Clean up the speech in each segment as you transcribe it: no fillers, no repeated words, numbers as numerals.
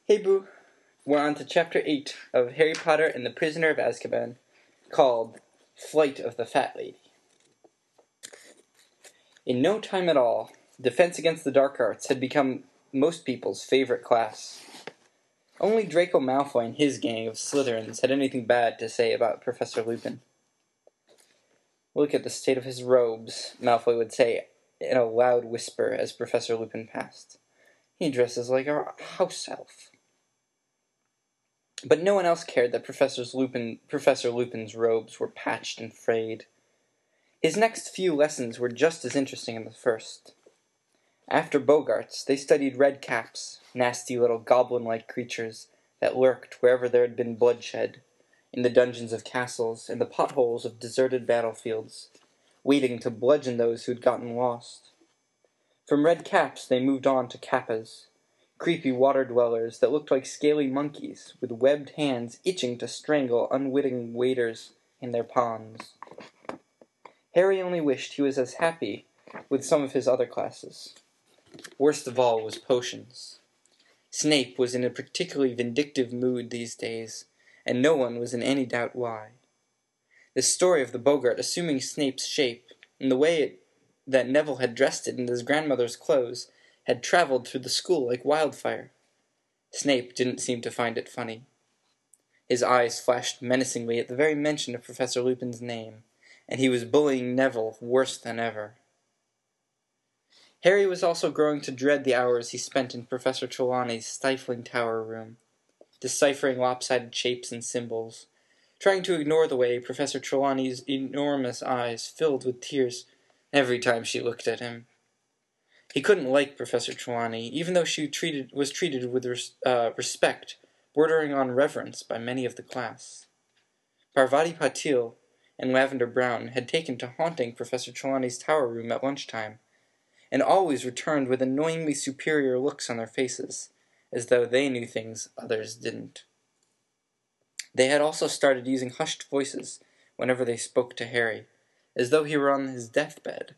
Hey Boo, we're on to Chapter 8 of Harry Potter and the Prisoner of Azkaban, called Flight of the Fat Lady. In no time at all, Defense Against the Dark Arts had become most people's favorite class. Only Draco Malfoy and his gang of Slytherins had anything bad to say about Professor Lupin. "Look at the state of his robes," Malfoy would say in a loud whisper as Professor Lupin passed. "He dresses like a house elf." But no one else cared that Professor Lupin's robes were patched and frayed. His next few lessons were just as interesting as the first. After Bogarts, they studied red caps, nasty little goblin-like creatures that lurked wherever there had been bloodshed, in the dungeons of castles and the potholes of deserted battlefields, waiting to bludgeon those who'd gotten lost. From red caps they moved on to kappas, creepy water-dwellers that looked like scaly monkeys with webbed hands itching to strangle unwitting waders in their ponds. Harry only wished he was as happy with some of his other classes. Worst of all was potions. Snape was in a particularly vindictive mood these days, and no one was in any doubt why. The story of the Bogart assuming Snape's shape, and the way that Neville had dressed it in his grandmother's clothes, had traveled through the school like wildfire. Snape didn't seem to find it funny. His eyes flashed menacingly at the very mention of Professor Lupin's name, and he was bullying Neville worse than ever. Harry was also growing to dread the hours he spent in Professor Trelawney's stifling tower room, deciphering lopsided shapes and symbols, trying to ignore the way Professor Trelawney's enormous eyes filled with tears every time she looked at him. He couldn't like Professor Trelawney, even though she was treated with respect, bordering on reverence by many of the class. Parvati Patil and Lavender Brown had taken to haunting Professor Trelawney's tower room at lunchtime, and always returned with annoyingly superior looks on their faces, as though they knew things others didn't. They had also started using hushed voices whenever they spoke to Harry, as though he were on his deathbed.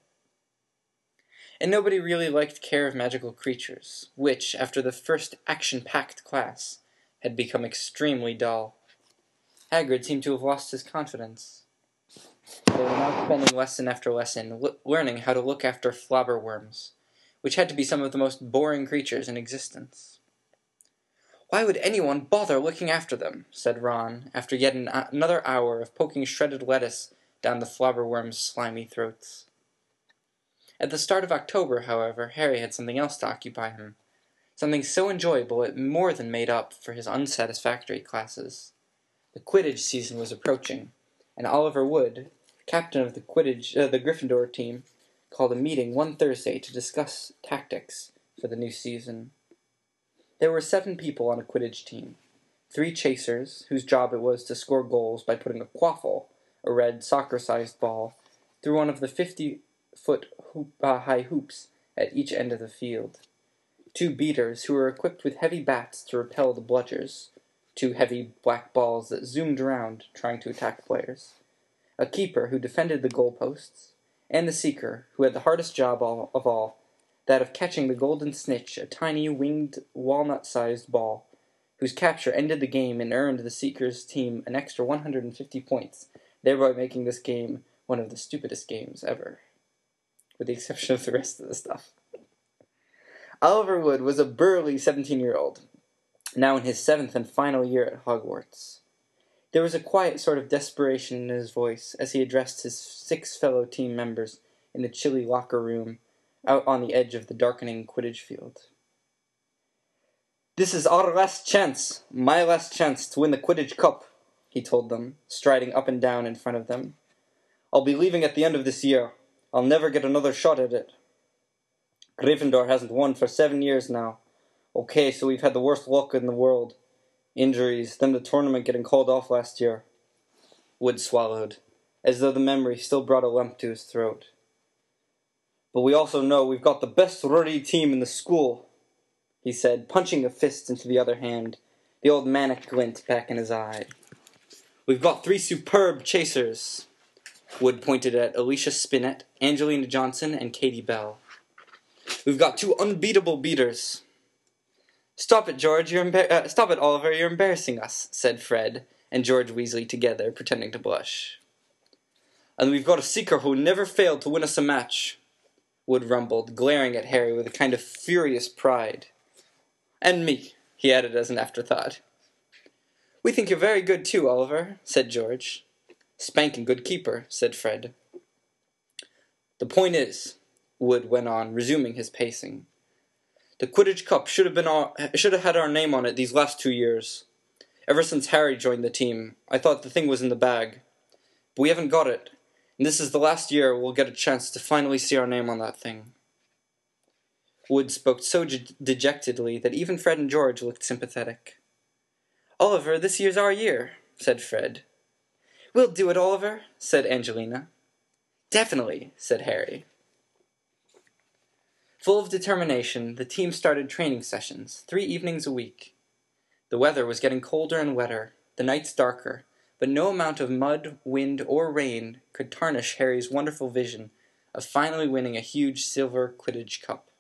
And nobody really liked Care of Magical Creatures, which, after the first action-packed class, had become extremely dull. Hagrid seemed to have lost his confidence. They were now spending lesson after lesson learning how to look after flobberworms, which had to be some of the most boring creatures in existence. "Why would anyone bother looking after them?" said Ron, after yet another hour of poking shredded lettuce down the flobberworms' slimy throats. At the start of October, however, Harry had something else to occupy him, something so enjoyable it more than made up for his unsatisfactory classes. The Quidditch season was approaching, and Oliver Wood, captain of the Gryffindor team, called a meeting one Thursday to discuss tactics for the new season. There were 7 people on a Quidditch team, 3 chasers, whose job it was to score goals by putting a quaffle, a red soccer-sized ball, through one of the 50-foot high hoops at each end of the field. 2 beaters, who were equipped with heavy bats to repel the bludgers, 2 heavy black balls that zoomed around, trying to attack players. A keeper who defended the goalposts, and the seeker, who had the hardest job of all, that of catching the golden snitch, a tiny winged walnut-sized ball, whose capture ended the game and earned the seeker's team an extra 150 points, thereby making this game one of the stupidest games ever, with the exception of the rest of the stuff. Oliver Wood was a burly 17-year-old, now in his 7th and final year at Hogwarts. There was a quiet sort of desperation in his voice as he addressed his 6 fellow team members in the chilly locker room out on the edge of the darkening Quidditch field. "This is our last chance, my last chance to win the Quidditch Cup," he told them, striding up and down in front of them. "I'll be leaving at the end of this year. I'll never get another shot at it. Gryffindor hasn't won for 7 years now. Okay, so we've had the worst luck in the world. Injuries, then the tournament getting called off last year." Wood swallowed, as though the memory still brought a lump to his throat. "But we also know we've got the best ruddy team in the school," he said, punching a fist into the other hand, the old manic glint back in his eye. "We've got 3 superb chasers." Wood pointed at Alicia Spinnet, Angelina Johnson, and Katie Bell. "We've got 2 unbeatable beaters." "Stop it, George! Stop it, Oliver! You're embarrassing us," said Fred and George Weasley together, pretending to blush. "And we've got a seeker who never failed to win us a match," Wood rumbled, glaring at Harry with a kind of furious pride. "And me," he added as an afterthought. "We think you're very good too, Oliver," said George. "Spanking good keeper," said Fred. "The point is," Wood went on, resuming his pacing, "the Quidditch Cup should have had our name on it these last 2 years. Ever since Harry joined the team, I thought the thing was in the bag. But we haven't got it, and this is the last year we'll get a chance to finally see our name on that thing." Wood spoke so dejectedly that even Fred and George looked sympathetic. "Oliver, this year's our year," said Fred. "We'll do it, Oliver," said Angelina. "Definitely," said Harry. Full of determination, the team started training sessions, 3 evenings a week. The weather was getting colder and wetter, the nights darker, but no amount of mud, wind, or rain could tarnish Harry's wonderful vision of finally winning a huge silver Quidditch cup.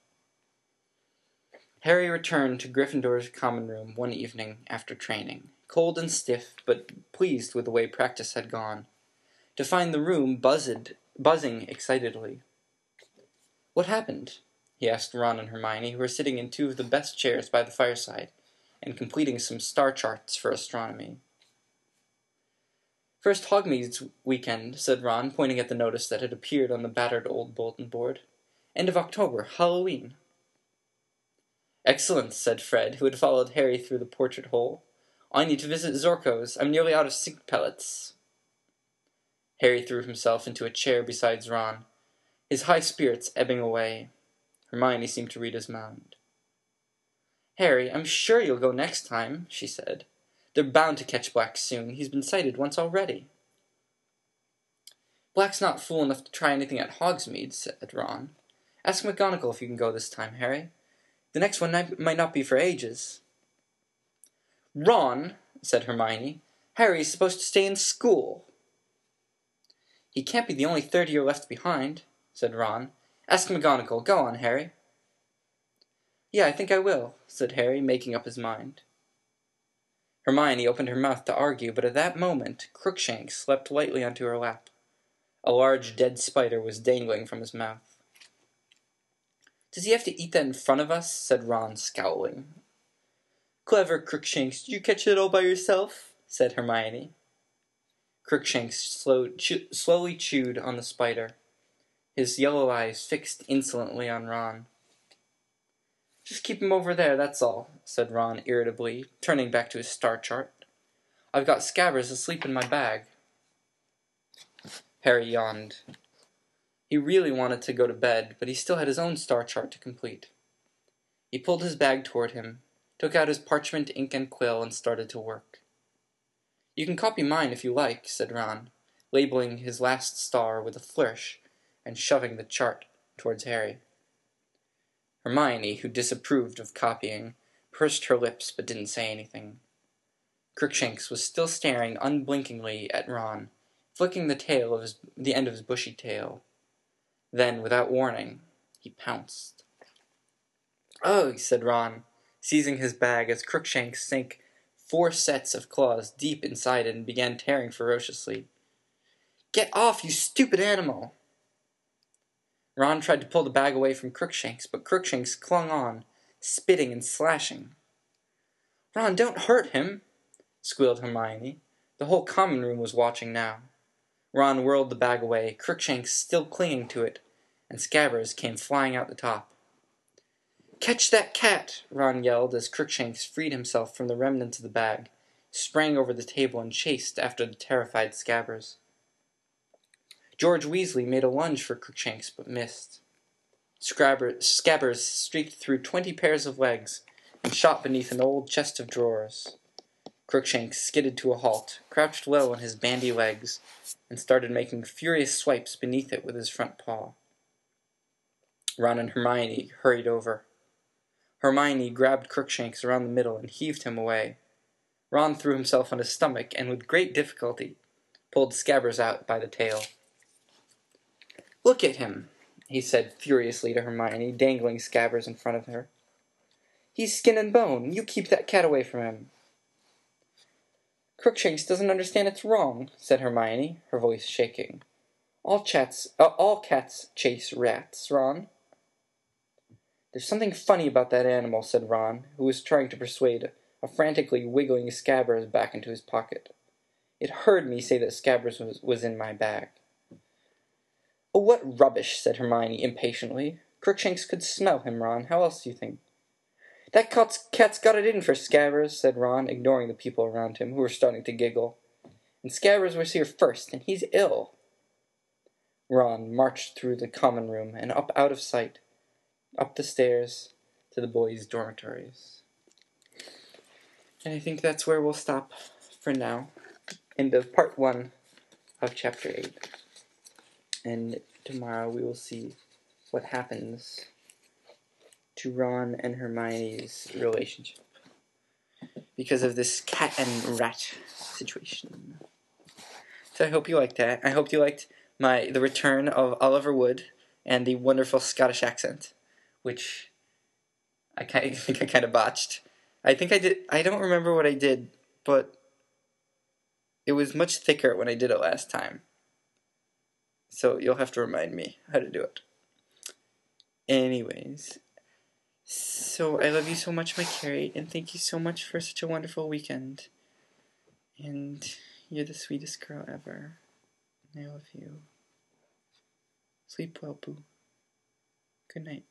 Harry returned to Gryffindor's common room one evening after training, cold and stiff, but pleased with the way practice had gone, to find the room buzzing excitedly. "What happened?" he asked Ron and Hermione, who were sitting in 2 of the best chairs by the fireside, and completing some star charts for astronomy. "First Hogsmeade weekend," said Ron, pointing at the notice that had appeared on the battered old bulletin board. "End of October, Halloween." "Excellent," said Fred, who had followed Harry through the portrait hole. "I need to visit Zorko's. I'm nearly out of sink pellets." Harry threw himself into a chair beside Ron, his high spirits ebbing away. Hermione seemed to read his mind. "Harry, I'm sure you'll go next time," she said. "They're bound to catch Black soon. He's been sighted once already." "Black's not fool enough to try anything at Hogsmeade," said Ron. "Ask McGonagall if you can go this time, Harry. The next one might not be for ages." "Ron," said Hermione, "Harry's supposed to stay in school." "He can't be the only third year left behind," said Ron. "Ask McGonagall. Go on, Harry." "Yeah, I think I will," said Harry, making up his mind. Hermione opened her mouth to argue, but at that moment Crookshanks slept lightly onto her lap. A large dead spider was dangling from his mouth. "Does he have to eat that in front of us?" said Ron, scowling. "Clever, Crookshanks. Did you catch it all by yourself?" said Hermione. Crookshanks slowly chewed on the spider, his yellow eyes fixed insolently on Ron. "Just keep him over there, that's all," said Ron irritably, turning back to his star chart. "I've got Scabbers asleep in my bag." Harry yawned. He really wanted to go to bed, but he still had his own star chart to complete. He pulled his bag toward him, took out his parchment, ink, and quill, and started to work. "You can copy mine if you like," said Ron, labeling his last star with a flourish and shoving the chart towards Harry. Hermione, who disapproved of copying, pursed her lips but didn't say anything. Crookshanks was still staring unblinkingly at Ron, flicking the end of his bushy tail. Then, without warning, he pounced. "Ugh," said Ron, seizing his bag as Crookshanks sank 4 sets of claws deep inside it and began tearing ferociously. "Get off, you stupid animal!" Ron tried to pull the bag away from Crookshanks, but Crookshanks clung on, spitting and slashing. "Ron, don't hurt him!" squealed Hermione. The whole common room was watching now. Ron whirled the bag away, Crookshanks still clinging to it, and Scabbers came flying out the top. "Catch that cat!" Ron yelled as Crookshanks freed himself from the remnants of the bag, sprang over the table, and chased after the terrified Scabbers. George Weasley made a lunge for Crookshanks, but missed. Scabbers streaked through 20 pairs of legs and shot beneath an old chest of drawers. Crookshanks skidded to a halt, crouched low on his bandy legs, and started making furious swipes beneath it with his front paw. Ron and Hermione hurried over. Hermione grabbed Crookshanks around the middle and heaved him away. Ron threw himself on his stomach and, with great difficulty, pulled Scabbers out by the tail. "Look at him," he said furiously to Hermione, dangling Scabbers in front of her. He's skin and bone. You keep that cat away from him." "Crookshanks doesn't understand it's wrong," said Hermione, her voice shaking. All cats chase rats, Ron." "There's something funny about that animal," said Ron, who was trying to persuade a frantically wiggling Scabbers back into his pocket. "It heard me say that Scabbers was in my bag." "Oh, what rubbish," said Hermione impatiently. "Crookshanks could smell him, Ron. How else do you think?" "That cat's got it in for Scabbers," said Ron, ignoring the people around him, who were starting to giggle. "And Scabbers was here first, and he's ill." Ron marched through the common room and up out of sight, up the stairs to the boys' dormitories. And I think that's where we'll stop for now. End of part 1 of chapter 8. And tomorrow we will see what happens to Ron and Hermione's relationship because of this cat and rat situation. So I hope you liked that. I hope you liked the return of Oliver Wood and the wonderful Scottish accent, which I think I kind of botched. I think I did. I don't remember what I did, but it was much thicker when I did it last time. So you'll have to remind me how to do it. Anyways, so I love you so much, my Carrie, and thank you so much for such a wonderful weekend. And you're the sweetest girl ever. I love you. Sleep well, boo. Good night.